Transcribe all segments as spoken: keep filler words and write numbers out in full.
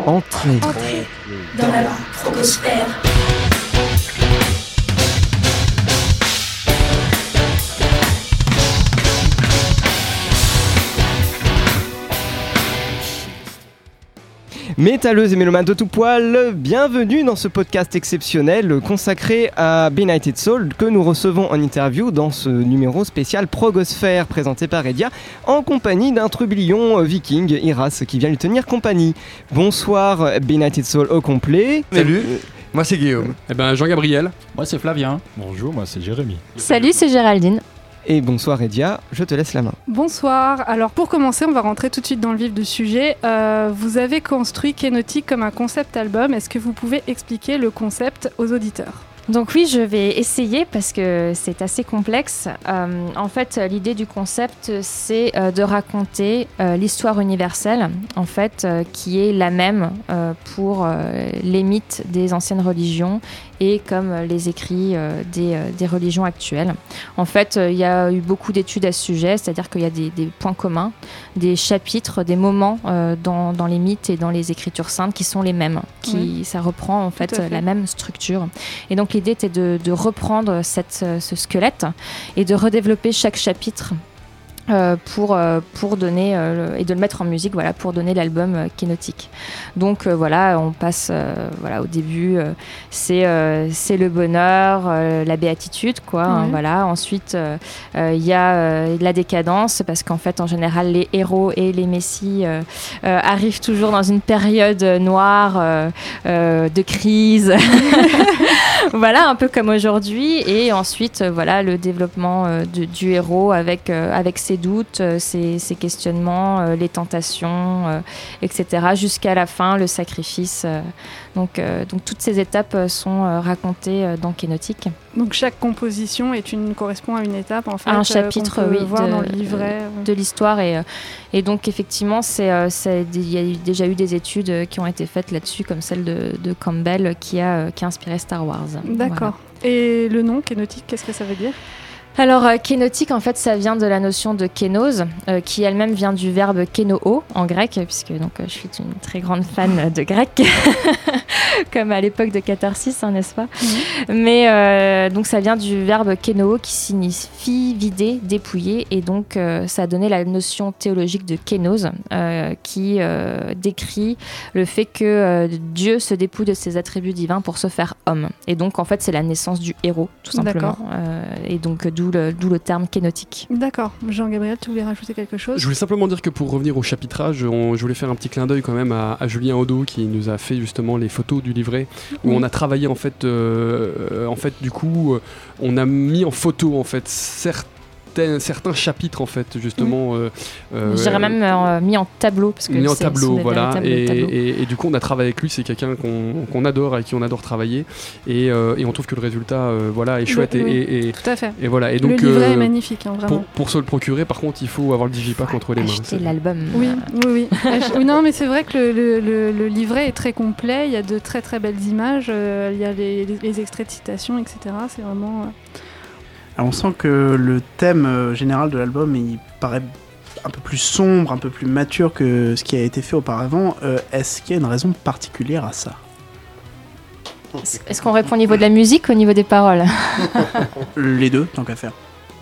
Entrez. Entrez dans la progosphère. Métalleuses et mélomanes de tout poil, bienvenue dans ce podcast exceptionnel consacré à Benighted Soul que nous recevons en interview dans ce numéro spécial Progosphère présenté par Edia en compagnie d'un trublion viking, Iras, qui vient lui tenir compagnie. Bonsoir Benighted Soul au complet. Salut, moi c'est Guillaume. Eh ben Jean-Gabriel. Moi c'est Flavien. Bonjour, moi c'est Jérémy. Salut, c'est Géraldine. Et bonsoir Edia, je te laisse la main. Bonsoir, alors pour commencer on va rentrer tout de suite dans le vif du sujet. Euh, vous avez construit Kenotic comme un concept album, est-ce que vous pouvez expliquer le concept aux auditeurs ? Donc oui, je vais essayer parce que c'est assez complexe. Euh, en fait, l'idée du concept, c'est euh, de raconter euh, l'histoire universelle, en fait, euh, qui est la même euh, pour euh, les mythes des anciennes religions et comme les écrits euh, des, euh, des religions actuelles. En fait, il euh, y a eu beaucoup d'études à ce sujet, c'est-à-dire qu'il y a des, des points communs, des chapitres, des moments euh, dans, dans les mythes et dans les écritures saintes qui sont les mêmes. Qui, oui. Ça reprend en fait, fait la même structure. Et donc l'idée était de, de reprendre cette, ce squelette et de redévelopper chaque chapitre Euh, pour, euh, pour donner euh, et de le mettre en musique, voilà, pour donner l'album euh, Kenotic. Donc euh, voilà, on passe euh, voilà, au début, euh, c'est, euh, c'est le bonheur, euh, la béatitude, quoi. Mmh. Hein, voilà. Ensuite, il euh, euh, y a euh, la décadence, parce qu'en fait, en général, les héros et les messies euh, euh, arrivent toujours dans une période noire euh, euh, de crise. Voilà, un peu comme aujourd'hui. Et ensuite, euh, voilà, le développement euh, de, du héros avec, euh, avec ses doutes, euh, ses, ses questionnements, euh, les tentations, euh, et cetera. Jusqu'à la fin, le sacrifice. Euh, donc, euh, donc toutes ces étapes euh, sont euh, racontées euh, dans Kenotic. Donc chaque composition est une, correspond à une étape, en fait, un chapitre, euh, qu'on peut oui, voir de, dans le livret. Euh, de l'histoire. Et, et donc effectivement, c'est, euh, c'est, il y a déjà eu des études qui ont été faites là-dessus, comme celle de, de Campbell, qui a, qui a inspiré Star Wars. D'accord. Voilà. Et le nom, Kenotic, qu'est-ce que ça veut dire ? Alors, euh, Kenotic, en fait, ça vient de la notion de kénose, euh, qui elle-même vient du verbe kénoo en grec, puisque donc, euh, je suis une très grande fan de grec, comme à l'époque de Catharsis, hein, n'est-ce pas ? Mmh. Mais euh, donc, ça vient du verbe kénoo, qui signifie vider, dépouiller, et donc, euh, ça a donné la notion théologique de kénose, euh, qui euh, décrit le fait que euh, Dieu se dépouille de ses attributs divins pour se faire homme. Et donc, en fait, c'est la naissance du héros, tout simplement. Euh, et donc, d'où le, d'où le terme Kenotic. D'accord. Jean-Gabriel, tu voulais rajouter quelque chose ? Je voulais simplement dire que pour revenir au chapitrage, on, je voulais faire un petit clin d'œil quand même à, à Julien Odo qui nous a fait justement les photos du livret où oui. on a travaillé en fait, euh, en fait du coup, euh, on a mis en photo en fait certains certains chapitres en fait justement. Mmh. Euh, euh, J'irais même euh, mis en tableau parce que mis en c'est, tableau, c'est voilà. Et, tableaux. Et, et, et du coup, on a travaillé avec lui. C'est quelqu'un qu'on, qu'on adore, avec qui on adore travailler. Et, euh, et on trouve que le résultat, euh, voilà, est chouette. Le, et, oui, et, et, tout à fait. Et voilà. Et donc, le livret euh, est magnifique, hein, vraiment. Pour, pour se le procurer, par contre, il faut avoir le digipack entre les mains. Acheter l'album. Oui, oui, oui. oui. Non, mais c'est vrai que le, le, le, le livret est très complet. Il y a de très très belles images. Euh, il y a les, les, les extraits de citations, et cetera. C'est vraiment. Euh... Alors on sent que le thème euh, général de l'album, il paraît un peu plus sombre, un peu plus mature que ce qui a été fait auparavant. Euh, est-ce qu'il y a une raison particulière à ça ? Est-ce qu'on répond au niveau de la musique ou au niveau des paroles ? Les deux, tant qu'à faire.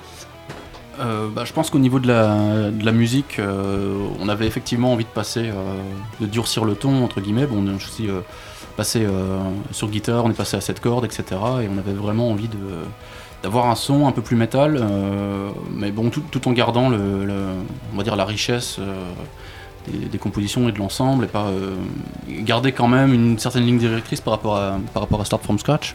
Euh, bah, je pense qu'au niveau de la, de la musique, euh, on avait effectivement envie de passer, euh, de durcir le ton, entre guillemets. Bon, on est aussi euh, passé euh, sur guitare, on est passé à sept cordes, et cetera. Et on avait vraiment envie de... d'avoir un son un peu plus métal, euh, mais bon, tout, tout en gardant le, le, on va dire la richesse euh, des, des compositions et de l'ensemble, et pas euh, garder quand même une certaine ligne directrice par rapport à, par rapport à Start From Scratch.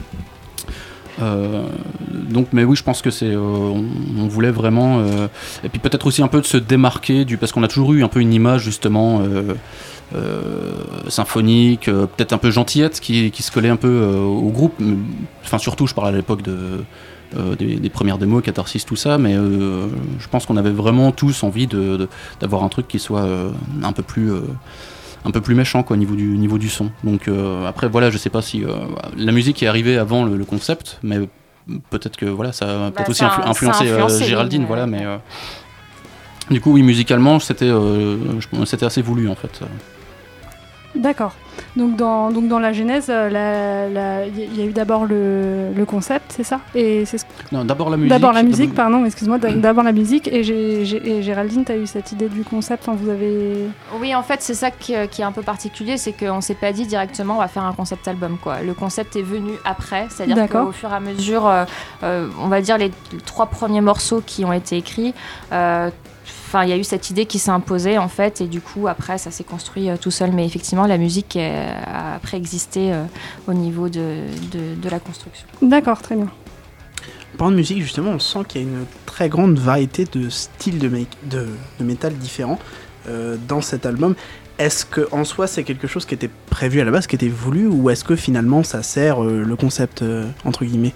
Euh, donc, mais oui, je pense que c'est, euh, on, on voulait vraiment, euh, et puis peut-être aussi un peu de se démarquer du, parce qu'on a toujours eu un peu une image justement. Euh, Euh, symphonique, euh, peut-être un peu gentillette qui, qui se collait un peu euh, au groupe, enfin surtout je parle à l'époque de, euh, des, des premières démos, Catharsis, tout ça, mais euh, je pense qu'on avait vraiment tous envie de, de, d'avoir un truc qui soit euh, un peu plus euh, un peu plus méchant quoi, au niveau du, niveau du son. Donc euh, après voilà, je sais pas si euh, la musique est arrivée avant le, le concept, mais peut-être que voilà, ça a bah, peut-être aussi ça, influ- influencé, ça influencé euh, Géraldine, oui, voilà, ouais. mais euh, du coup oui, musicalement c'était, euh, c'était assez voulu en fait. D'accord. Donc dans, donc dans la genèse, il la, la, y a eu d'abord le, le concept, c'est ça et c'est ce... Non, d'abord la musique. D'abord la musique, pardon, excuse-moi, d'abord la musique. Et, j'ai, j'ai, et Géraldine, tu as eu cette idée du concept, enfin, vous avez... Oui, en fait, c'est ça qui, qui est un peu particulier, c'est qu'on ne s'est pas dit directement on va faire un concept album, quoi. Le concept est venu après, c'est-à-dire D'accord. qu'au fur et à mesure, euh, euh, on va dire les trois premiers morceaux qui ont été écrits, euh, Enfin, il y a eu cette idée qui s'est imposée en fait, et du coup après ça s'est construit euh, tout seul. Mais effectivement, la musique euh, a préexisté euh, au niveau de, de, de la construction. D'accord, très bien. En parlant de musique, justement, on sent qu'il y a une très grande variété de styles de, make- de, de métal différents euh, dans cet album. Est-ce que en soi c'est quelque chose qui était prévu à la base, qui était voulu, ou est-ce que finalement ça sert euh, le concept euh, entre guillemets?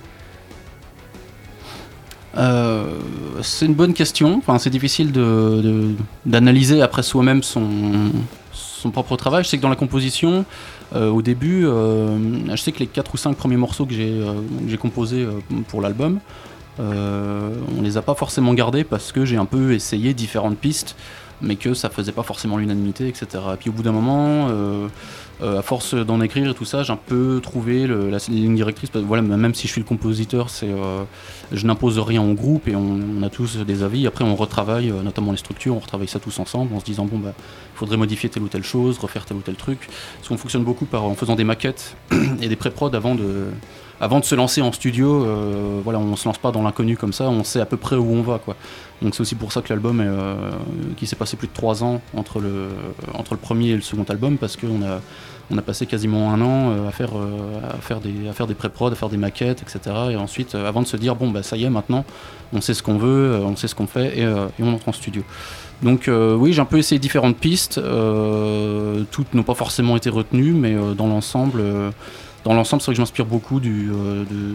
Euh, c'est une bonne question. Enfin, c'est difficile de, de, d'analyser après soi-même son, son propre travail. Je sais que dans la composition, euh, au début, euh, je sais que les quatre ou cinq premiers morceaux que j'ai, euh, que j'ai composés euh, pour l'album, euh, on les a pas forcément gardés parce que j'ai un peu essayé différentes pistes, mais que ça faisait pas forcément l'unanimité, et cetera. Et puis au bout d'un moment, euh, euh, à force d'en écrire et tout ça, j'ai un peu trouvé le, la ligne directrice. Parce que, voilà, même si je suis le compositeur, c'est, euh, je n'impose rien au groupe et on, on a tous des avis. Après, on retravaille, euh, notamment les structures, on retravaille ça tous ensemble en se disant bon bah, il faudrait modifier telle ou telle chose, refaire tel ou tel truc. Parce qu'on fonctionne beaucoup par, en faisant des maquettes et des pré-prod avant de. Avant de se lancer en studio, euh, voilà, on se lance pas dans l'inconnu comme ça, on sait à peu près où on va, quoi. Donc c'est aussi pour ça que l'album, est, euh, qui s'est passé plus de trois ans entre le, entre le premier et le second album, parce qu'on a, on a passé quasiment un an euh, à faire, euh, à faire des, à faire des pré-prod, à faire des maquettes, et cetera. Et ensuite, euh, avant de se dire bon bah ça y est, maintenant, on sait ce qu'on veut, euh, on sait ce qu'on fait, et, euh, et on entre en studio. Donc euh, oui, j'ai un peu essayé différentes pistes, euh, toutes n'ont pas forcément été retenues, mais euh, dans l'ensemble. Euh, Dans l'ensemble, c'est vrai que je m'inspire beaucoup du, euh, de,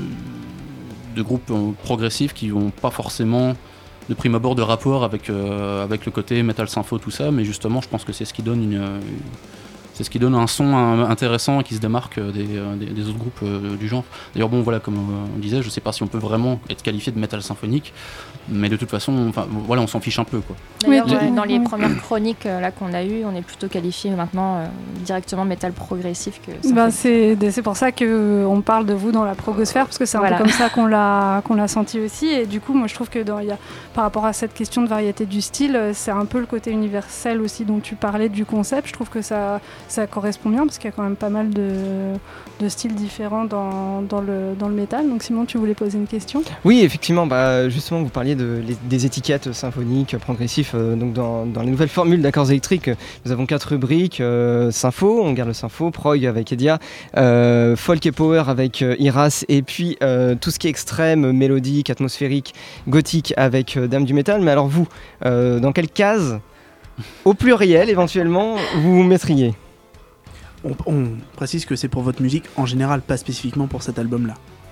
de groupes euh, progressifs qui n'ont pas forcément, de prime abord, de rapport avec, euh, avec le côté metal sympho, tout ça, mais justement, je pense que c'est ce qui donne, une, une, c'est ce qui donne un son un, intéressant et qui se démarque des, des, des autres groupes euh, du genre. D'ailleurs, bon, voilà, comme on disait, je ne sais pas si on peut vraiment être qualifié de metal symphonique, mais de toute façon, enfin, voilà, on s'en fiche un peu, quoi. D'ailleurs, Oui, ouais, oui. dans les premières chroniques euh, là, qu'on a eues, on est plutôt qualifié maintenant euh, directement métal progressif que symphonique. Bah, c'est, c'est pour ça qu'on parle de vous dans la progosphère, parce que c'est un Voilà. peu comme ça qu'on l'a, qu'on l'a senti aussi. Et du coup, moi je trouve que dans, y a, par rapport à cette question de variété du style, c'est un peu le côté universel aussi dont tu parlais du concept. Je trouve que ça, ça correspond bien, parce qu'il y a quand même pas mal de, de styles différents dans, dans, le, dans le métal. Donc Simon, tu voulais poser une question? Oui, effectivement, bah, justement, vous parliez de, les- des étiquettes symphoniques, progressifs. euh, donc dans, dans les nouvelles formules d'accords électriques, nous avons quatre rubriques. Euh, sympho, on garde le sympho, prog avec Edia, euh, folk et power avec euh, Iras, et puis euh, tout ce qui est extrême, mélodique, atmosphérique, gothique avec euh, Dame du métal. Mais alors vous, euh, dans quelle case, au pluriel éventuellement, vous vous mettriez? On, on précise que c'est pour votre musique en général, pas spécifiquement pour cet album-là.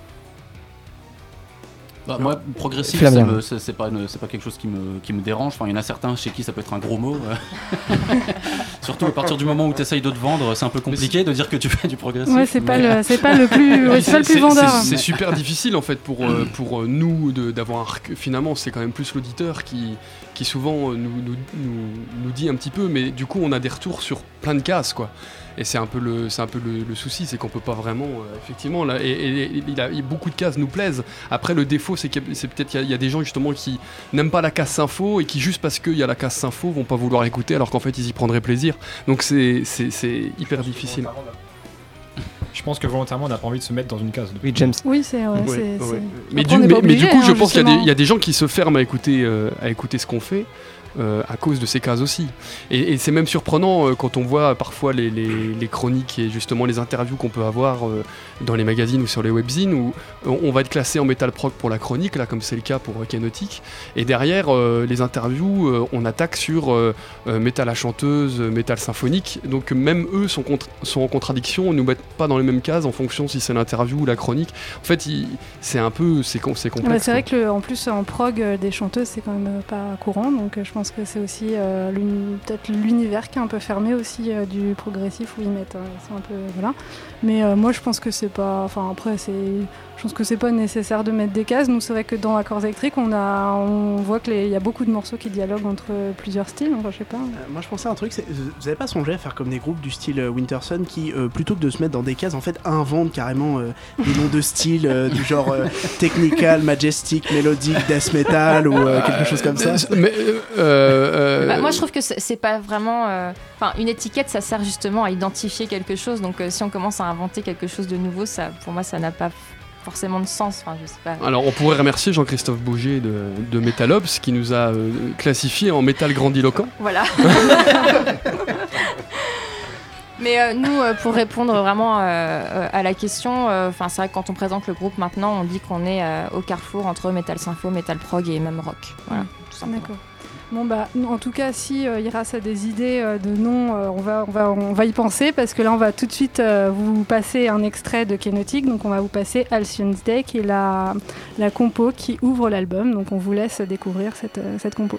Bah, moi, progressif, Fais la ça mienne. me- c'est, c'est pas une- c'est pas quelque chose qui me, qui me dérange. Enfin, il y en a certains chez qui ça peut être un gros mot. euh. Surtout à partir du moment où tu essayes de te vendre, c'est un peu compliqué de dire que tu fais du progressif. Ouais, c'est pas, mais- le, c'est pas le plus, ouais, c'est pas le plus C'est- vendeur. c'est- C'est super difficile en fait pour, euh, pour euh, nous de- d'avoir un rec- finalement c'est quand même plus l'auditeur qui, qui souvent euh, nous, nous, nous, nous dit un petit peu, mais du coup on a des retours sur plein de cases quoi. Et c'est un peu le, c'est un peu le, le souci, c'est qu'on peut pas vraiment euh, effectivement là, et, et- et il a, il- beaucoup de cases nous plaisent. Après le défaut c'est, qu'il y a- c'est peut-être qu'il y a, il y a des gens justement qui n'aiment pas la case sympho et qui juste parce qu'il y a la case sympho vont pas vouloir écouter alors qu'en fait ils y prendraient plaisir. Donc c'est, c'est, c'est hyper difficile. Je pense que volontairement, on n'a pas envie de se mettre dans une case. Oui, James. Oui, c'est. Ouais, Ouais, c'est, ouais. c'est... Mais, Après, du, on n'est mais, pas mais du obligé, coup, je hein, pense qu'il y a, des, justement. il y a des gens qui se ferment à écouter, euh, à écouter ce qu'on fait euh, à cause de ces cases aussi. Et, et c'est même surprenant euh, quand on voit parfois les, les, les chroniques et justement les interviews qu'on peut avoir euh, dans les magazines ou sur les webzines où on, on va être classé en metal prog pour la chronique, là comme c'est le cas pour euh, Kenotic. Et derrière euh, les interviews, euh, on attaque sur euh, euh, métal à chanteuse, euh, métal symphonique. Donc même eux sont, contre- sont en contradiction, ne nous mettent pas dans les mêmes cases en fonction si c'est l'interview ou la chronique. En fait, il- c'est un peu c'est, com- c'est complexe. Ouais, c'est vrai quoi. que le- en plus en prog euh, des chanteuses c'est quand même euh, pas courant, donc euh, je pense pense que c'est aussi euh, l'uni- peut-être l'univers qui est un peu fermé aussi euh, du progressif où ils mettent, euh, ils sont un peu voilà. Mais euh, moi je pense que c'est pas, enfin après c'est, je pense que c'est pas nécessaire de mettre des cases. Nous c'est vrai que dans Accords électriques on a, on voit que les, il y a beaucoup de morceaux qui dialoguent entre plusieurs styles. Enfin je sais pas. Euh, moi je pensais à un truc, c'est, vous avez pas songé à faire comme des groupes du style euh, Winterson qui euh, plutôt que de se mettre dans des cases en fait inventent carrément euh, des noms de styles euh, du genre euh, technical, majestic, mélodique, death metal ou euh, quelque chose comme ça. Mais, euh, euh, Bah, moi, je trouve que c'est, c'est pas vraiment. Enfin, euh, une étiquette, ça sert justement à identifier quelque chose. Donc, euh, si on commence à inventer quelque chose de nouveau, ça, pour moi, ça n'a pas forcément de sens. Enfin, je sais pas. Alors, on pourrait remercier Jean-Christophe Bouger de, de Metalobs qui nous a euh, classifié en métal grandiloquent. Voilà. Mais euh, nous, euh, pour répondre vraiment euh, euh, à la question, enfin, euh, c'est vrai que quand on présente le groupe maintenant, on dit qu'on est euh, au carrefour entre métal sympho, métal prog et même rock. Voilà, tout simplement. D'accord. Bon bah, en tout cas, si euh, Iras a des idées euh, de noms, euh, on, va, on, va, on va y penser parce que là, on va tout de suite euh, vous passer un extrait de Kenotic. Donc, on va vous passer Halcyon's Day, qui est la, la compo qui ouvre l'album. Donc, on vous laisse découvrir cette, euh, cette compo.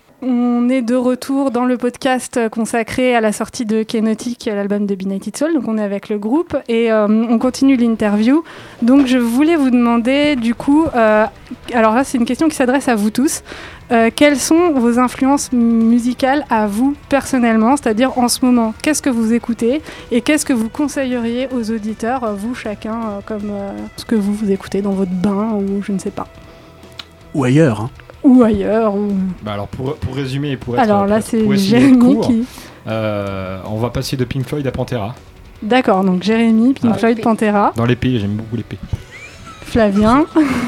On est de retour dans le podcast consacré à la sortie de Kenotic, l'album de Benighted Soul. Donc on est avec le groupe et euh, on continue l'interview. Donc je voulais vous demander du coup, euh, alors là c'est une question qui s'adresse à vous tous. Euh, quelles sont vos influences musicales à vous personnellement, c'est-à-dire en ce moment, qu'est-ce que vous écoutez et qu'est-ce que vous conseilleriez aux auditeurs, vous chacun, euh, comme euh, ce que vous, vous écoutez dans votre bain ou je ne sais pas. Ou ailleurs, hein. Ou ailleurs. Ou... Bah alors pour, pour résumer et pour être Alors là pour, c'est pour essayer d'être Jérémy court, qui... euh, on va passer de Pink Floyd à Pantera. D'accord, donc Jérémy, Pink Ah, Floyd, Pantera. Dans l'épée, j'aime beaucoup l'épée. Flavien.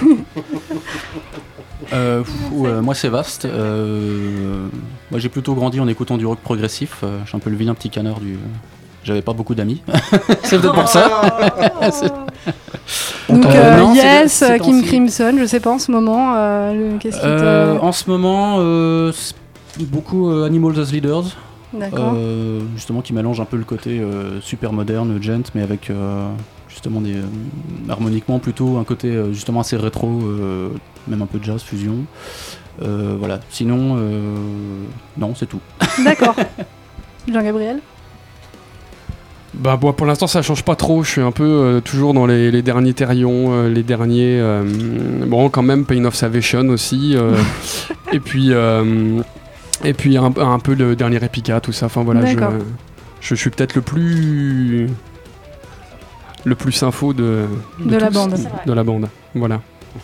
Euh, pff, euh, moi c'est vaste. Euh, moi j'ai plutôt grandi en écoutant du rock progressif. Euh, je suis un peu le vilain petit canard du. J'avais pas beaucoup d'amis. C'est peut-être pour ça. Donc Euh, euh, non, Yes, c'est- c'est Kim temps-ci. Crimson, je sais pas en ce moment. Euh, le... Qu'est-ce qui te... Euh, en ce moment, euh, c'est beaucoup euh, Animals as Leaders. D'accord. Euh, justement qui mélange un peu le côté euh, super moderne, gent, mais avec euh, justement des euh, harmoniquement plutôt un côté euh, justement assez rétro, euh, même un peu de jazz fusion. Euh, voilà. Sinon, euh, non, c'est tout. D'accord. Jean-Gabriel. Bah bon, pour l'instant ça change pas trop, je suis un peu euh, toujours dans les, les derniers Therion, euh, les derniers... euh, bon quand même Pain of Salvation aussi, euh, et puis euh, et puis un, un peu le dernier Epica, tout ça, enfin voilà, je, D'accord. je, je suis peut-être le plus... le plus info de... De la tous, bande. De la bande, voilà.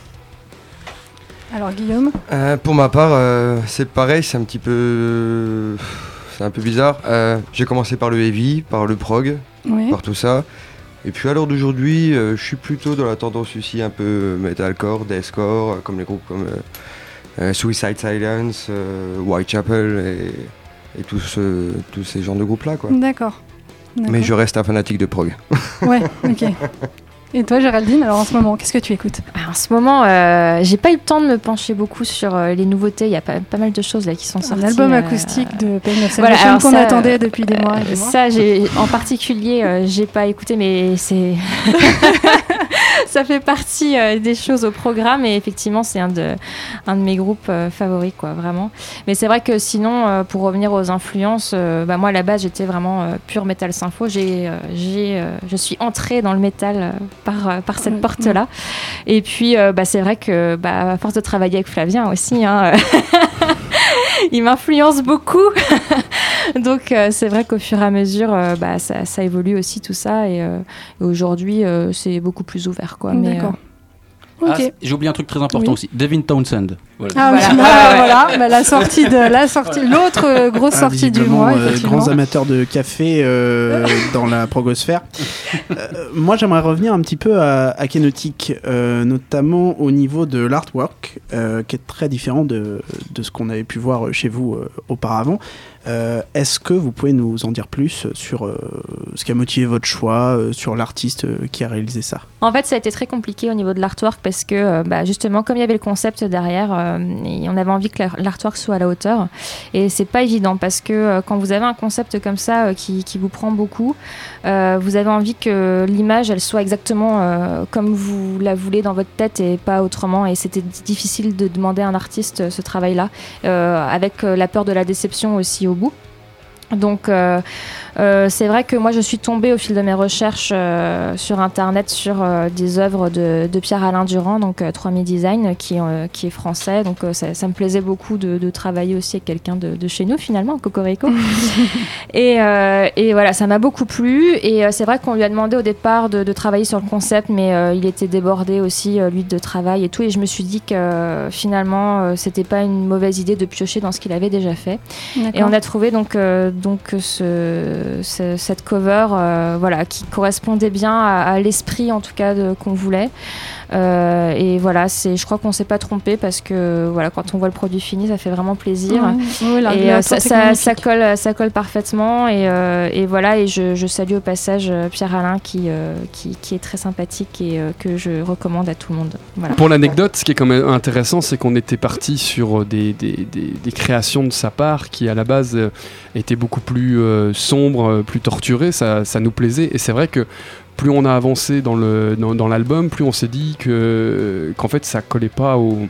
Alors Guillaume. Euh, pour ma part, euh, c'est pareil, c'est un petit peu... C'est un peu bizarre. Euh, j'ai commencé par le heavy, par le prog, Oui. par tout ça. Et puis à l'heure d'aujourd'hui, euh, je suis plutôt dans la tendance aussi un peu metalcore, deathcore, euh, comme les groupes comme euh, euh, Suicide Silence, euh, Whitechapel et, et tous, ce- tous ces genres de groupes-là, quoi. D'accord. D'accord. Mais je reste un fanatique de prog. Ouais, ok. Et toi Géraldine, alors en ce moment, qu'est-ce que tu écoutes? Alors, en ce moment, euh, j'ai pas eu le temps de me pencher beaucoup sur euh, les nouveautés. Il y a pas, pas mal de choses là qui sont sorties. Un album euh, acoustique de Pain of voilà, Salvation alors qu'on ça, attendait depuis des mois et des Euh, mois. Ça, j'ai, en particulier, euh, j'ai pas écouté, mais c'est. Ça fait partie euh, des choses au programme et effectivement, c'est un de, un de mes groupes euh, favoris, quoi, vraiment. Mais c'est vrai que sinon, euh, pour revenir aux influences, euh, bah, moi à la base, j'étais vraiment euh, pure métal sympho. J'ai, euh, j'ai, euh, je suis entrée dans le métal euh, par, euh, par cette Mm, porte-là. Et puis, euh, bah, c'est vrai que bah, à force de travailler avec Flavien aussi, hein, il m'influence beaucoup. Donc euh, c'est vrai qu'au fur et à mesure, euh, bah, ça, ça évolue aussi tout ça. Et, euh, et aujourd'hui, euh, c'est beaucoup plus ouvert, quoi. Mais, D'accord. Ah, Ok. c'est- j'ai oublié un truc très important Oui. aussi. Devin Townsend. Voilà. Ah oui, Voilà. bah, voilà, bah, la sortie de la sortie, l'autre euh, grosse Ah, sortie du visiblement, mois, euh, effectivement. grands amateurs de café euh, dans la progosphère. Euh, moi, j'aimerais revenir un petit peu à, à Kenotic, euh, notamment au niveau de l'artwork, euh, qui est très différent de, de ce qu'on avait pu voir chez vous euh, auparavant. Euh, Est-ce que vous pouvez nous en dire plus sur euh, ce qui a motivé votre choix, euh, sur l'artiste euh, qui a réalisé ça? En fait, ça a été très compliqué au niveau de l'artwork parce que, euh, bah, justement, comme il y avait le concept derrière, euh, et on avait envie que l'ar- l'artwork soit à la hauteur. Et c'est pas évident parce que euh, quand vous avez un concept comme ça euh, qui, qui vous prend beaucoup, euh, vous avez envie que l'image, elle soit exactement euh, comme vous la voulez dans votre tête et pas autrement. Et c'était difficile de demander à un artiste euh, ce travail-là, euh, avec euh, la peur de la déception aussi au bout. Donc euh, euh, c'est vrai que moi je suis tombée au fil de mes recherches euh, sur internet sur euh, des œuvres de, de Pierre-Alain Durand, donc euh, trois mille Design, qui, euh, qui est français, donc euh, ça, ça me plaisait beaucoup de, de travailler aussi avec quelqu'un de, de chez nous finalement, Cocorico. et, euh, et voilà, ça m'a beaucoup plu et euh, c'est vrai qu'on lui a demandé au départ de, de travailler sur le concept, mais euh, il était débordé aussi euh, lui de travail et tout, et je me suis dit que euh, finalement euh, c'était pas une mauvaise idée de piocher dans ce qu'il avait déjà fait. Et on a trouvé donc, euh, donc ce, ce- cette cover euh, voilà, qui correspondait bien à, à l'esprit en tout cas de- qu'on voulait. Euh, et voilà, c'est, je crois qu'on s'est pas trompé parce que voilà, quand on voit le produit fini, ça fait vraiment plaisir. Ouais, ouais, la- Et la euh, ça, porte est ça, magnifique. ça colle, ça colle parfaitement. Et, euh, et voilà, et je, je salue au passage euh, Pierre-Alain qui, euh, qui, qui est très sympathique et euh, que je recommande à tout le monde. Voilà. Pour l'anecdote, ce qui est quand même intéressant, c'est qu'on était parti sur des, des, des- des créations de sa part qui, à la base, euh, étaient beaucoup plus euh, sombres, euh, plus torturées. Ça, ça nous plaisait. Et c'est vrai que plus on a avancé dans, le, dans, dans l'album, plus on s'est dit que, qu'en fait, ça collait pas au,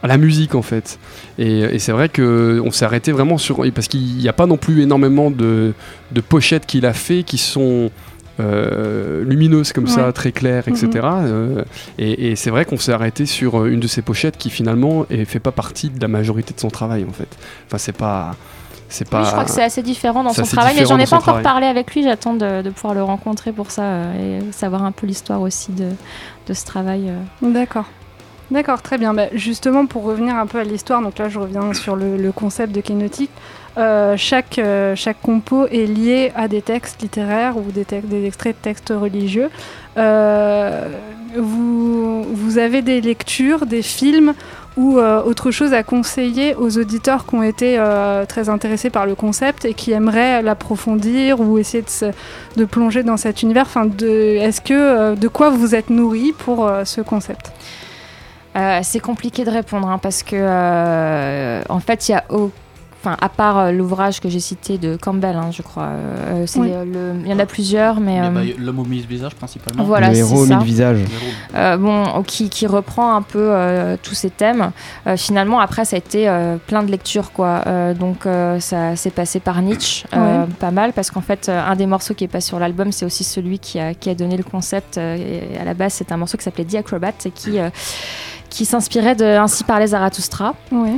à la musique en fait. Et, et c'est vrai qu'on s'est arrêté vraiment sur... Parce qu'il n'y a pas non plus énormément de, de pochettes qu'il a fait qui sont... Euh, lumineuse comme ouais. ça, très claire, et cetera. Mm-hmm. Euh, et, et c'est vrai qu'on s'est arrêté sur une de ces pochettes qui finalement ne fait pas partie de la majorité de son travail en fait. Enfin, c'est pas. C'est pas... Oui, je crois que c'est assez différent dans son travail, mais j'en ai pas encore travail. parlé avec lui. J'attends de, de pouvoir le rencontrer pour ça euh, et savoir un peu l'histoire aussi de, de ce travail. Euh. D'accord. D'accord, très bien. Bah, justement, pour revenir un peu à l'histoire, donc là je reviens sur le, le concept de Kénotique. Euh, chaque, euh, chaque compo est lié à des textes littéraires ou des, te- des extraits de textes religieux. Euh, vous, vous avez des lectures, des films ou euh, autre chose à conseiller aux auditeurs qui ont été euh, très intéressés par le concept et qui aimeraient l'approfondir ou essayer de, se, de plonger dans cet univers. Enfin, de, est-ce que, euh, de quoi vous êtes nourris pour euh, ce concept ? Euh, c'est compliqué de répondre hein, parce que euh, en fait il y a au... Enfin, à part euh, l'ouvrage que j'ai cité de Campbell, hein, je crois. Euh, c'est, oui. euh, le... Il y en a plusieurs, mais... Euh... Euh... Bah, l'homme au mille visages, principalement. Voilà, le héros au mille visages. Euh, bon, qui, qui reprend un peu euh, tous ces thèmes. Euh, finalement, après, ça a été euh, plein de lectures, quoi. Euh, donc, euh, ça s'est passé par Nietzsche, euh, ouais. pas mal, parce qu'en fait, euh, un des morceaux qui est pas sur l'album, c'est aussi celui qui a, qui a donné le concept. Euh, et à la base, c'est un morceau qui s'appelait The Acrobat et qui, euh, qui s'inspirait de Ainsi parlait Zarathustra. Ouais.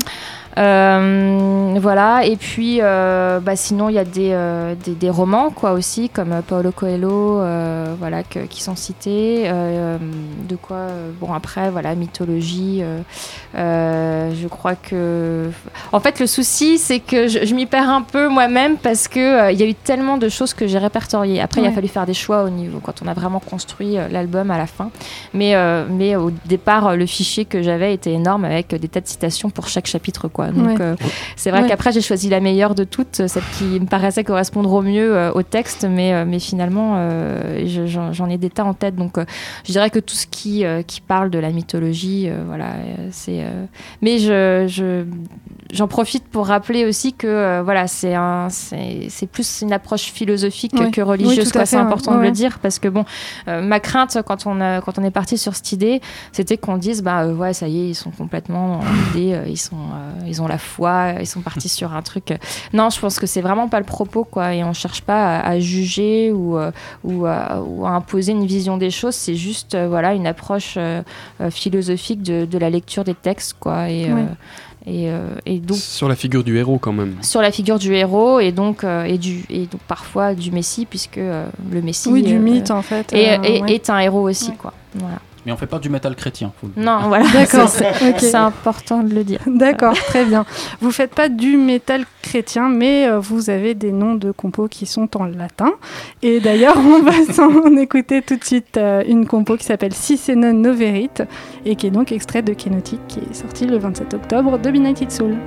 Euh, voilà, et puis euh, bah, sinon il y a des, euh, des, des romans quoi aussi comme Paulo Coelho euh, voilà, que, qui sont cités euh, de quoi euh, bon après voilà mythologie euh, euh, je crois que en fait le souci c'est que je, je m'y perds un peu moi-même parce que euh, il y a eu tellement de choses que j'ai répertoriées après ouais. il a fallu faire des choix au niveau quand on a vraiment construit euh, l'album à la fin mais, euh, mais au départ le fichier que j'avais était énorme avec des tas de citations pour chaque chapitre quoi. Donc ouais. euh, c'est vrai ouais. qu'après j'ai choisi la meilleure de toutes, celle qui me paraissait correspondre au mieux euh, au texte, mais, euh, mais finalement euh, je, j'en, j'en ai des tas en tête. Donc euh, je dirais que tout ce qui, euh, qui parle de la mythologie, euh, voilà, euh, c'est. Euh... Mais je, je, j'en profite pour rappeler aussi que euh, voilà, c'est, un, c'est, c'est plus une approche philosophique ouais. que religieuse. Oui, quoi, c'est fait, important ouais. de ouais. le dire parce que bon, euh, ma crainte quand on, a, quand on est parti sur cette idée, c'était qu'on dise bah euh, ouais, ça y est, ils sont complètement dans l'idée, euh, ils sont. Euh, Ils ont la foi, ils sont partis sur un truc. Non, je pense que c'est vraiment pas le propos, quoi. Et on cherche pas à, à juger ou, euh, ou, à, ou à imposer une vision des choses. C'est juste, euh, voilà, une approche euh, philosophique de, de la lecture des textes, quoi. Et, ouais. euh, et, euh, et donc sur la figure du héros, quand même. Sur la figure du héros et donc euh, et du et donc parfois du Messie, puisque euh, le Messie. Oui, du euh, mythe en fait. Et, euh, et, ouais. est un héros aussi, ouais. quoi. Voilà. Mais on fait pas du métal chrétien. Faut le non, voilà. D'accord. c'est, okay. c'est important de le dire. D'accord, très bien. Vous faites pas du métal chrétien, mais euh, vous avez des noms de compos qui sont en latin. Et d'ailleurs, on va s'en écouter tout de suite euh, une compo qui s'appelle Si se non noverit et qui est donc extrait de Kénotique, qui est sorti le vingt-sept octobre de Benighted Soul.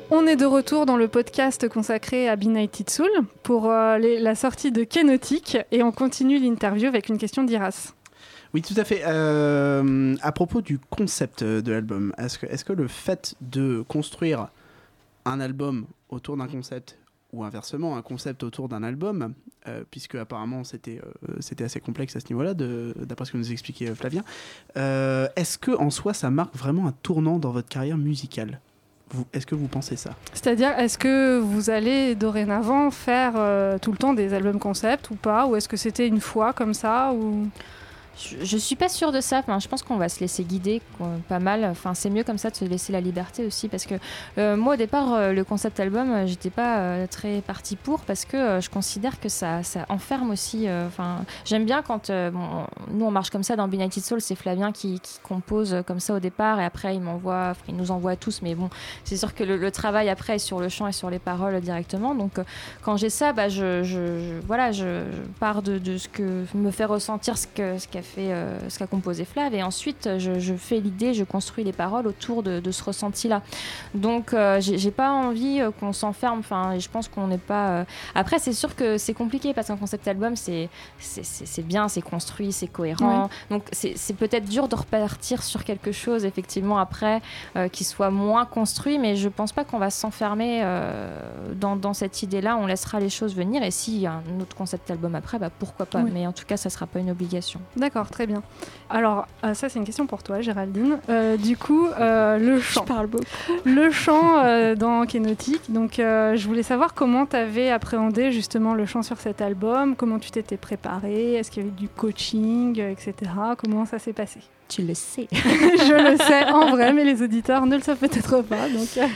On est de retour dans le podcast consacré à Benighted Soul pour euh, les, la sortie de Kenotic et on continue l'interview avec une question d'Iras. Oui, tout à fait. Euh, à propos du concept de l'album, est-ce que, est-ce que le fait de construire un album autour d'un concept ou inversement un concept autour d'un album, euh, puisque apparemment c'était, euh, c'était assez complexe à ce niveau-là, de, d'après ce que nous expliquait Flavien, euh, est-ce que en soi ça marque vraiment un tournant dans votre carrière musicale ? Vous, est-ce que vous pensez ça ? C'est-à-dire, est-ce que vous allez dorénavant faire euh, tout le temps des albums concept ou pas ? Ou est-ce que c'était une fois comme ça ou... Je, je suis pas sûre de ça. Enfin, je pense qu'on va se laisser guider quoi, pas mal. Enfin, c'est mieux comme ça de se laisser la liberté aussi. Parce que euh, moi, au départ, euh, le concept album, euh, j'étais pas euh, très partie pour parce que euh, je considère que ça, ça enferme aussi. Enfin, euh, j'aime bien quand euh, bon, nous on marche comme ça dans Benighted Soul. C'est Flavien qui, qui compose comme ça au départ et après il m'envoie, il nous envoie tous. Mais bon, c'est sûr que le, le travail après est sur le chant et sur les paroles directement. Donc, euh, quand j'ai ça, bah, je, je, je voilà, je, je pars de, de ce que me fait ressentir ce que ce qu'a fait euh, ce qu'a composé Flav et ensuite je, je fais l'idée, je construis les paroles autour de, de ce ressenti là donc euh, j'ai, j'ai pas envie euh, qu'on s'enferme, enfin je pense qu'on n'est pas euh... après c'est sûr que c'est compliqué parce qu'un concept album c'est, c'est, c'est, c'est bien, c'est construit, c'est cohérent ouais. Donc c'est, c'est peut-être dur de repartir sur quelque chose effectivement après euh, qui soit moins construit, mais je pense pas qu'on va s'enfermer euh, dans, dans cette idée là, on laissera les choses venir et s'il y a un autre concept album après, bah pourquoi pas oui. Mais en tout cas ça sera pas une obligation. D'accord. Très bien. Alors, euh, ça, c'est une question pour toi, Géraldine. Euh, du coup, euh, le chant. Je parle beaucoup. Le chant euh, dans Kenotic. Donc, euh, je voulais savoir comment tu avais appréhendé justement le chant sur cet album, comment tu t'étais préparée, est-ce qu'il y avait du coaching, et cetera. Comment ça s'est passé ? Tu le sais. Je le sais en vrai, mais les auditeurs ne le savent peut-être pas. Donc, euh...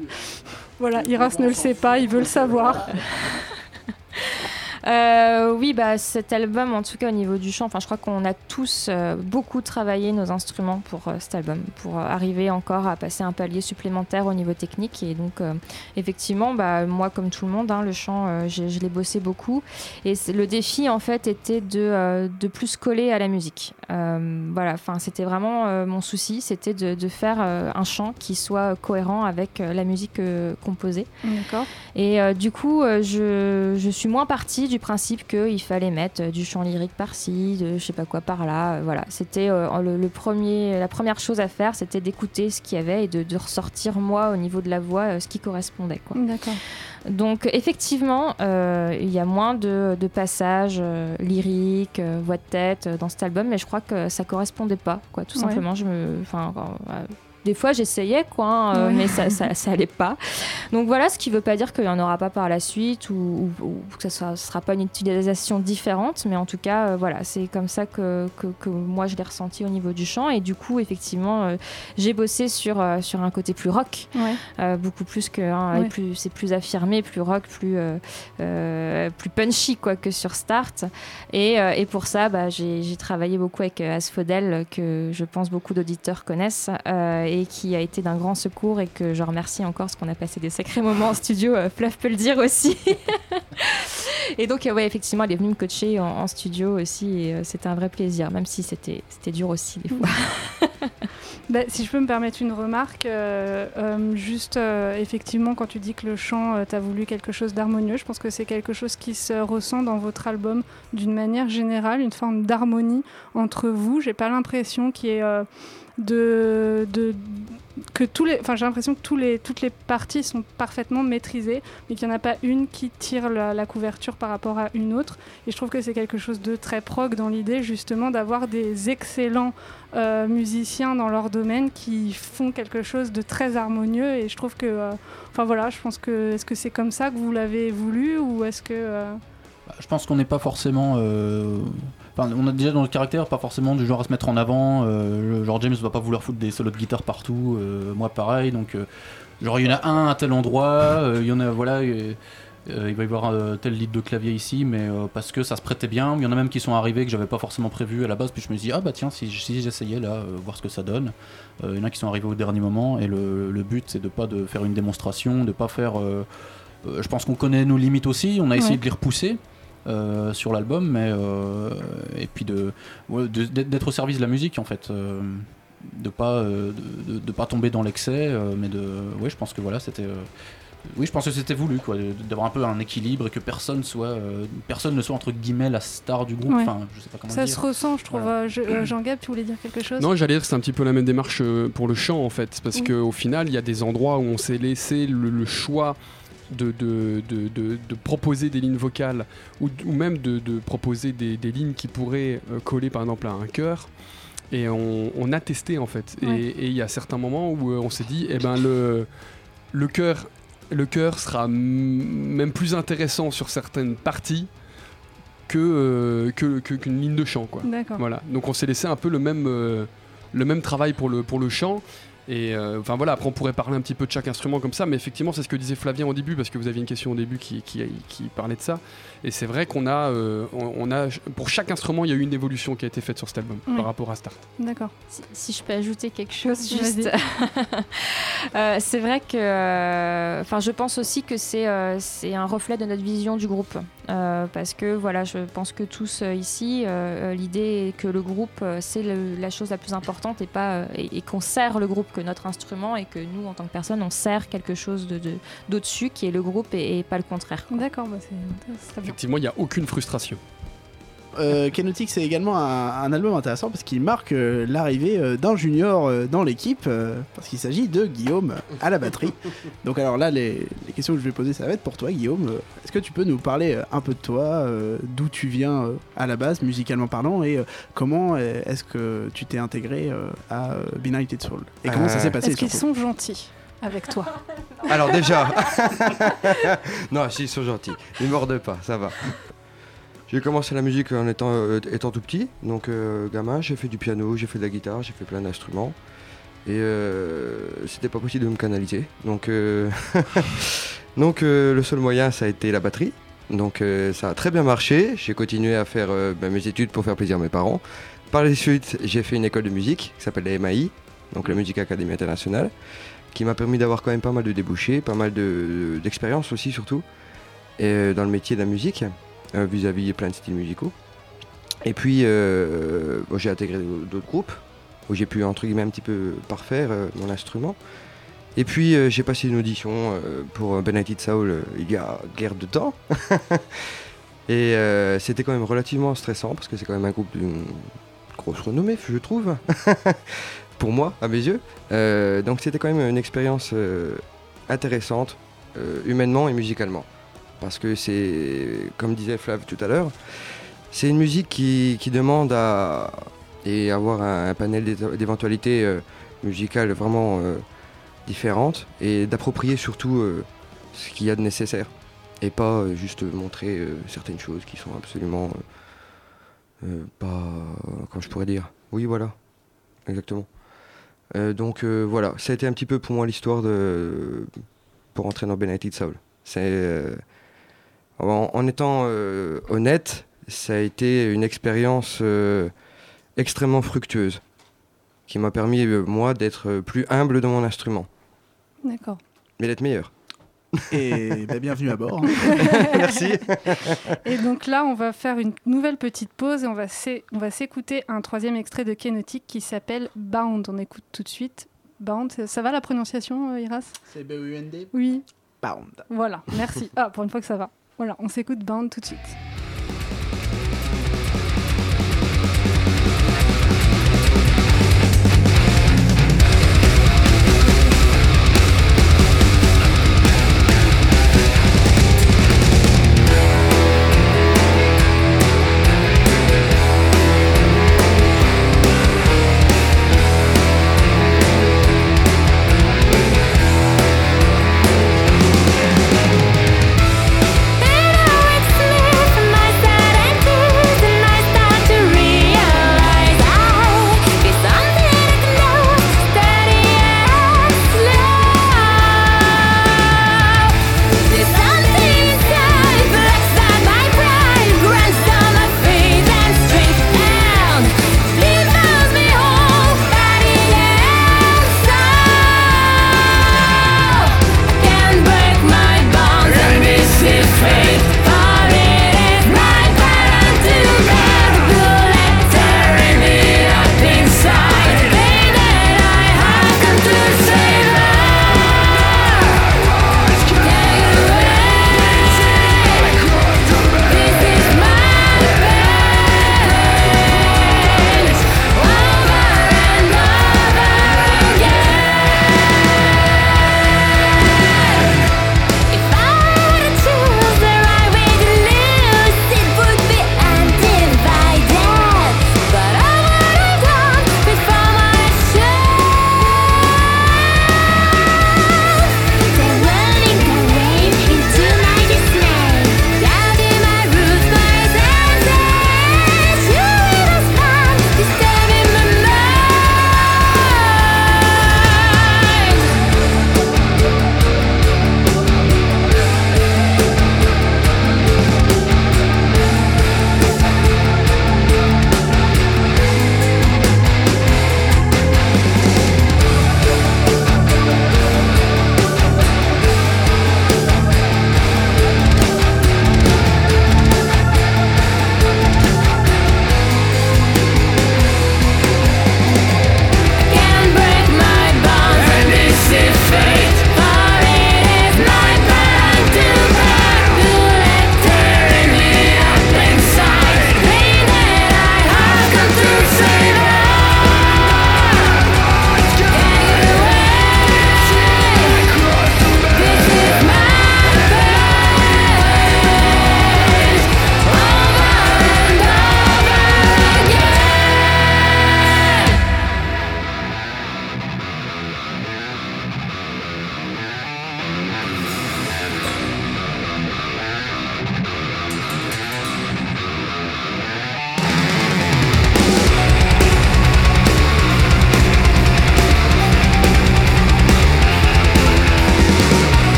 voilà, Iras ne le sait pas, il veut le savoir. Euh, oui, bah, cet album, en tout cas au niveau du chant, je crois qu'on a tous euh, beaucoup travaillé nos instruments pour euh, cet album, pour euh, arriver encore à passer un palier supplémentaire au niveau technique. Et donc, euh, effectivement, bah, moi, comme tout le monde, hein, le chant, euh, je, je l'ai bossé beaucoup. Et le défi, en fait, était de, euh, de plus coller à la musique. Euh, voilà, c'était vraiment euh, mon souci, c'était de, de faire euh, un chant qui soit cohérent avec euh, la musique euh, composée. D'accord. Et euh, du coup, euh, je, je suis moins partie du principe qu'il fallait mettre euh, du chant lyrique par-ci, de je sais pas quoi par-là. Euh, voilà, c'était euh, le, le premier, la première chose à faire, c'était d'écouter ce qu'il y avait et de, de ressortir moi au niveau de la voix euh, ce qui correspondait. Quoi. D'accord. Donc effectivement, euh, il y a moins de, de passages euh, lyriques, euh, voix de tête euh, dans cet album, mais je crois que ça correspondait pas, quoi. Tout ouais. simplement. Je me, enfin. Euh, Des fois, j'essayais, quoi, hein, euh, ouais. mais ça, ça, ça allait pas. Donc voilà, ce qui veut pas dire qu'il y en aura pas par la suite ou, ou, ou que ça ne sera pas une utilisation différente, mais en tout cas, euh, voilà, c'est comme ça que, que, que moi je l'ai ressenti au niveau du chant. Et du coup, effectivement, euh, j'ai bossé sur, euh, sur un côté plus rock, ouais. euh, beaucoup plus que, hein, ouais. plus, c'est plus affirmé, plus rock, plus, euh, euh, plus punchy, quoi, que sur Start. Et, euh, et pour ça, bah, j'ai, j'ai travaillé beaucoup avec euh, Asphodel, que je pense beaucoup d'auditeurs connaissent. Euh, et qui a été d'un grand secours et que je remercie encore parce qu'on a passé des sacrés moments en studio, euh, Flav peut le dire aussi. Et donc euh, ouais, effectivement elle est venue me coacher en, en studio aussi et euh, c'était un vrai plaisir, même si c'était, c'était dur aussi des fois. Bah, si je peux me permettre une remarque, euh, euh, juste euh, effectivement quand tu dis que le chant, euh, t'as voulu quelque chose d'harmonieux, je pense que c'est quelque chose qui se ressent dans votre album d'une manière générale, une forme d'harmonie entre vous. J'ai pas l'impression qu'il y ait euh, de, de que tous les, enfin j'ai l'impression que tous les, toutes les parties sont parfaitement maîtrisées, mais qu'il n'y en a pas une qui tire la, la couverture par rapport à une autre. Et je trouve que c'est quelque chose de très prog dans l'idée justement d'avoir des excellents euh, musiciens dans leur domaine qui font quelque chose de très harmonieux. Et je trouve que, euh, enfin voilà, je pense que est-ce que c'est comme ça que vous l'avez voulu ou est-ce que euh... Je pense qu'on n'est pas forcément. Euh... Enfin, on a déjà dans le caractère pas forcément du genre à se mettre en avant. Euh, genre James va pas vouloir foutre des solos de guitare partout. Euh, moi pareil. Donc euh, genre il y en a un à tel endroit. Il euh, y en a voilà. Euh, euh, il va y avoir euh, tel lead de clavier ici, mais euh, parce que ça se prêtait bien. Il y en a même qui sont arrivés que j'avais pas forcément prévu à la base. Puis je me dis ah bah tiens si, si j'essayais là, euh, voir ce que ça donne. Il euh, y en a qui sont arrivés au dernier moment et le, le but c'est de pas de faire une démonstration, de pas faire. Euh, euh, je pense qu'on connaît nos limites aussi. On a essayé ouais. de les repousser. Euh, sur l'album, mais euh, et puis de, de, d'être au service de la musique en fait. Euh, de pas euh, de, de, de pas tomber dans l'excès, euh, mais de ouais, je pense que voilà, c'était euh, oui, je pense que c'était voulu, quoi, d'avoir un peu un équilibre et que personne soit, euh, personne ne soit entre guillemets la star du groupe. Ouais. Enfin, je sais pas comment Ça dire. se ressent, je trouve. Voilà. Euh, je- euh, Jean-Gab, tu voulais dire quelque chose? Non, j'allais dire que c'est un petit peu la même démarche euh, pour le chant en fait, parce Oui. qu'au final, il y a des endroits où on s'est laissé le, le choix de, de, de, de, de proposer des lignes vocales ou, ou même de, de proposer des, des lignes qui pourraient euh, coller par exemple à un chœur. Et on, on a testé en fait. Ouais. Et et il y a certains moments où euh, on s'est dit, eh ben le, le chœur le chœur sera m- même plus intéressant sur certaines parties que, euh, que, que- qu'une ligne de chant, quoi. D'accord. Voilà. Donc on s'est laissé un peu le même, euh, le même travail pour le, pour le chant. Et euh, enfin voilà, après on pourrait parler un petit peu de chaque instrument comme ça, mais effectivement c'est ce que disait Flavien au début, parce que vous aviez une question au début qui, qui, qui parlait de ça. Et c'est vrai qu'on a, euh, on, on a, pour chaque instrument, il y a eu une évolution qui a été faite sur cet album Oui. par rapport à Start. D'accord. Si, si je peux ajouter quelque chose, Vas-y. juste. Euh, c'est vrai que. euh, Enfin, je pense aussi que c'est euh, c'est un reflet de notre vision du groupe. Euh, parce que, voilà, je pense que tous euh, ici, euh, euh, l'idée est que le groupe, euh, c'est le- la chose la plus importante et, pas, euh, et, et qu'on sert le groupe que notre instrument et que nous, en tant que personne, on sert quelque chose de, de, d'au-dessus qui est le groupe et, et pas le contraire. quoi. D'accord, bah c'est c'est très bien. Effectivement, il n'y a aucune frustration. Euh, Kenotic, c'est également un, un album intéressant parce qu'il marque euh, l'arrivée euh, d'un junior euh, dans l'équipe, euh, parce qu'il s'agit de Guillaume à la batterie. Donc alors là, les, les questions que je vais poser, ça va être pour toi, Guillaume. Euh, Est-ce que tu peux nous parler euh, un peu de toi, euh, d'où tu viens euh, à la base, musicalement parlant, et euh, comment euh, est-ce que tu t'es intégré euh, à euh, Benighted Soul? Et comment ça Euh, s'est passé Est-ce qu'ils surtout sont gentils avec toi? Alors déjà, non, si, ils sont gentils, ils mordent pas, ça va. J'ai commencé la musique en étant, euh, étant tout petit, donc euh, gamin, j'ai fait du piano, j'ai fait de la guitare, j'ai fait plein d'instruments. Et euh, c'était pas possible de me canaliser. Donc, euh, donc euh, le seul moyen, ça a été la batterie. Donc euh, ça a très bien marché. J'ai continué à faire euh, bah, mes études pour faire plaisir à mes parents. Par la suite, j'ai fait une école de musique qui s'appelle la M A I, donc la Music Academy International, qui m'a permis d'avoir quand même pas mal de débouchés, pas mal de, d'expérience aussi surtout, et, euh, dans le métier de la musique, euh, vis-à-vis plein de styles musicaux. Et puis euh, bon, j'ai intégré d'autres groupes où j'ai pu entre guillemets un petit peu parfaire euh, mon instrument. Et puis euh, j'ai passé une audition euh, pour Benighted Soul euh, il y a guère de temps. Et euh, c'était quand même relativement stressant parce que c'est quand même un groupe d'une grosse renommée, je trouve, pour moi, à mes yeux. Euh, donc c'était quand même une expérience euh, intéressante, euh, humainement et musicalement. Parce que c'est, comme disait Flav tout à l'heure, c'est une musique qui, qui demande à et avoir un, un panel d'é- d'éventualités euh, musicales vraiment euh, différentes et d'approprier surtout euh, ce qu'il y a de nécessaire et pas euh, juste montrer euh, certaines choses qui sont absolument euh, euh, pas, comment je pourrais dire, oui voilà, exactement. Euh, donc euh, voilà, ça a été un petit peu pour moi l'histoire de pour entrer dans Benighted Soul. C'est euh, en, en étant euh, honnête, ça a été une expérience euh, extrêmement fructueuse qui m'a permis, euh, moi, d'être euh, plus humble dans mon instrument, D'accord. mais d'être meilleur. Et bah, bienvenue à bord. Merci. Et donc là, on va faire une nouvelle petite pause et on va s'é- on va s'écouter un troisième extrait de Kenotic qui s'appelle Bound. On écoute tout de suite. Bound, ça- ça va la prononciation, euh, Iras? C'est B U N D Oui, Bound. voilà, merci. Ah, pour une fois que ça va. Voilà, on s'écoute Bound tout de suite. Better it's live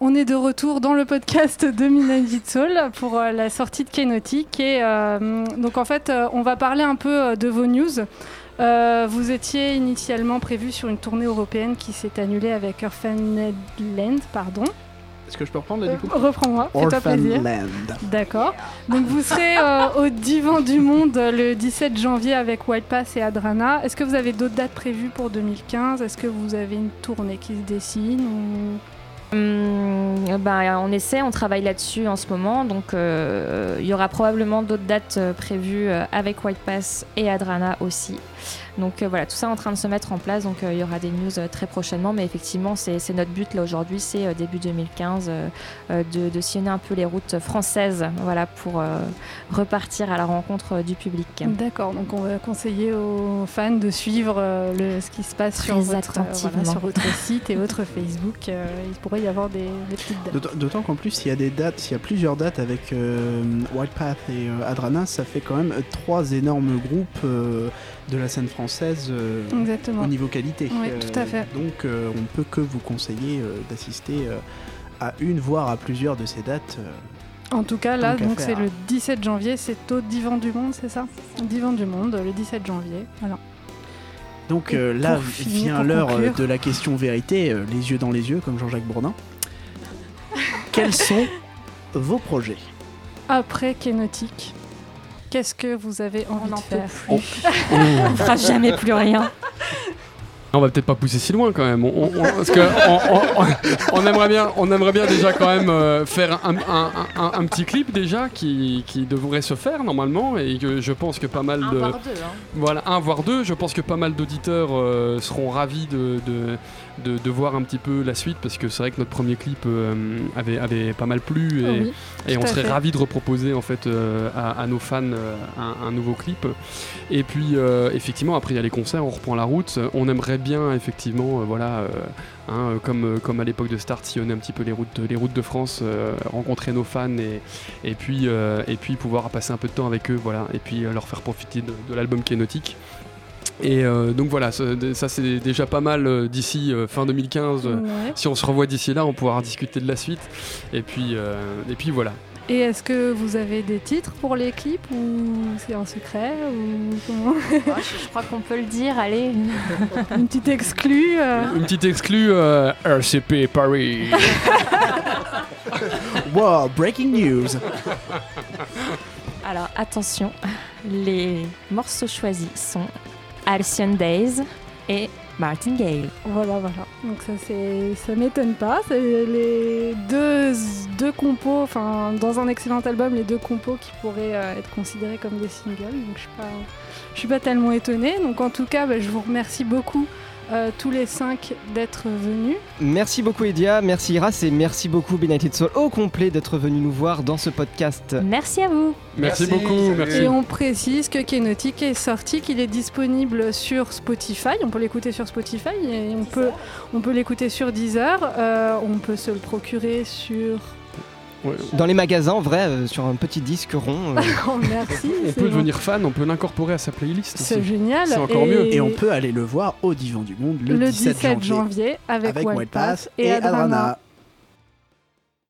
On est de retour dans le podcast de Midnight Soul pour euh, la sortie de Kenotic. Et euh, donc en fait, euh, on va parler un peu euh, de vos news. Euh, vous étiez initialement prévu sur une tournée européenne qui s'est annulée avec Orphaned Land, pardon. Est-ce que je peux reprendre là, du coup euh, Reprends-moi, fais-toi plaisir. Orphaned. D'accord. Donc vous serez euh, au Divan du Monde le dix-sept janvier avec Wild Pass et Adrana. Est-ce que vous avez d'autres dates prévues pour deux mille quinze ? Est-ce que vous avez une tournée qui se dessine ou... Hum, ben, on essaie, on travaille là-dessus en ce moment, donc il euh, y aura probablement d'autres dates euh, prévues euh, avec White Pass et Adrana aussi. Donc euh, voilà, tout ça est en train de se mettre en place, donc il euh, y aura des news euh, très prochainement, mais effectivement c'est, c'est notre but là aujourd'hui, c'est euh, début deux mille quinze euh, euh, de, de sillonner un peu les routes françaises, voilà, pour euh, repartir à la rencontre euh, du public. D'accord, donc on va conseiller aux fans de suivre euh, le, ce qui se passe sur votre, euh, voilà, sur votre site et votre Facebook. Euh, il pourrait y avoir des, des petites dates. D'autant, d'autant qu'en plus, s'il y a des dates, s'il y a plusieurs dates avec euh, Wild Path et euh, Adrana, ça fait quand même euh, trois énormes groupes euh, de la scène française euh, au niveau qualité. Oui, euh, tout à fait. Donc euh, on ne peut que vous conseiller euh, d'assister euh, à une, voire à plusieurs de ces dates. Euh, en tout cas, là, donc c'est le dix-sept janvier, c'est au Divan du Monde, c'est ça ? Divan du Monde, le dix-sept janvier, voilà. Donc euh, là finir, vient l'heure conclure. de la question vérité, euh, les yeux dans les yeux, comme Jean-Jacques Bourdin. Quels sont vos projets ? Après Kenotic, qu'est-ce que vous avez envie on de faire ? On ne fera jamais plus rien. On va peut-être pas pousser si loin quand même, on, on, parce que on, on, on, aimerait bien, on aimerait bien déjà quand même euh, faire un, un, un, un petit clip déjà qui, qui devrait se faire normalement et que je pense que pas mal un de, voire deux, hein. voilà un voire deux, je pense que pas mal d'auditeurs euh, seront ravis de, de, de, de voir un petit peu la suite parce que c'est vrai que notre premier clip euh, avait, avait pas mal plu et, oh oui, et on serait fait. ravis de reproposer en fait euh, à, à nos fans euh, un, un nouveau clip et puis euh, effectivement après il y a les concerts, on reprend la route, on aimerait bien effectivement euh, voilà euh, hein, comme, euh, comme à l'époque de Start sillonner un petit peu les routes, les routes de France, euh, rencontrer nos fans et, et, puis, euh, et puis pouvoir passer un peu de temps avec eux voilà, et puis euh, leur faire profiter de, de l'album Kenotic. Et euh, donc voilà, ça, ça c'est déjà pas mal euh, d'ici euh, fin deux mille quinze. Euh, ouais. Si on se revoit d'ici là, on pourra discuter de la suite. Et puis, euh, et puis voilà. Et est-ce que vous avez des titres pour les clips ou c'est un secret ou comment ? oh, je, je crois qu'on peut le dire, allez. Une petite exclue euh... Une petite exclue euh, R C P Paris. Wow, breaking news. Alors attention, les morceaux choisis sont Halcyon Days et Martingale. Voilà, voilà. Donc ça, c'est, ça m'étonne pas. C'est les deux, deux compos, enfin, dans un excellent album, les deux compos qui pourraient euh, être considérés comme des singles. Donc je suis pas, je suis pas tellement étonnée. Donc en tout cas, bah, je vous remercie beaucoup. Euh, tous les cinq d'être venus. Merci beaucoup Edia, merci Iras et merci beaucoup Benighted Soul au complet d'être venu nous voir dans ce podcast. Merci à vous. Merci, merci beaucoup. Salut. Merci. Et on précise que Kenotic est sorti, qu'il est disponible sur Spotify. On peut l'écouter sur Spotify et on peut, on peut l'écouter sur Deezer. Euh, on peut se le procurer sur... Ouais. Dans les magasins, en vrai, euh, sur un petit disque rond. Euh... oh, merci. On peut bon. devenir fan, on peut l'incorporer à sa playlist. C'est aussi. génial. C'est encore et... mieux. Et on peut aller le voir au Divan du Monde le, le dix-sept janvier janvier avec, avec Wild Wild Pass Pass et, et Adrana. Adrana.